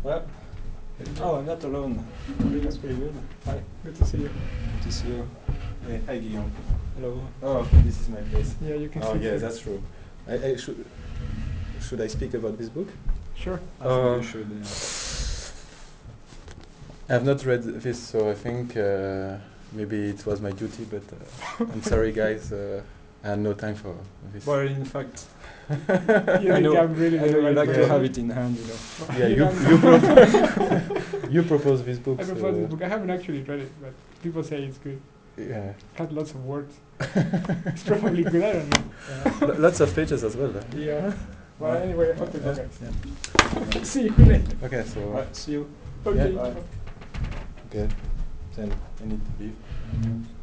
Well, oh, I'm not alone. That's pretty good. Hi. Good to see you. Good to see you. Hey, hi, Guillaume. Hello. Oh, this is my place. Yeah, you can Oh, sit yeah, here. that's true. I should I speak about this book? Sure. I think you should. I have not read this, so I think maybe it was my duty, but I'm sorry, guys. I had no time for this. But in fact, I know you like to have it in hand, you know. Yeah, you propose this book. I propose this book. I haven't actually read it, but people say it's good. Yeah. Got lots of words. It's probably good. I don't know. Lots of pages as well. Yeah. Well, anyway, I hope to go, guys. Yeah. See you later. Okay, so. Right, see you. Okay. Yeah. Okay. Then I need to leave.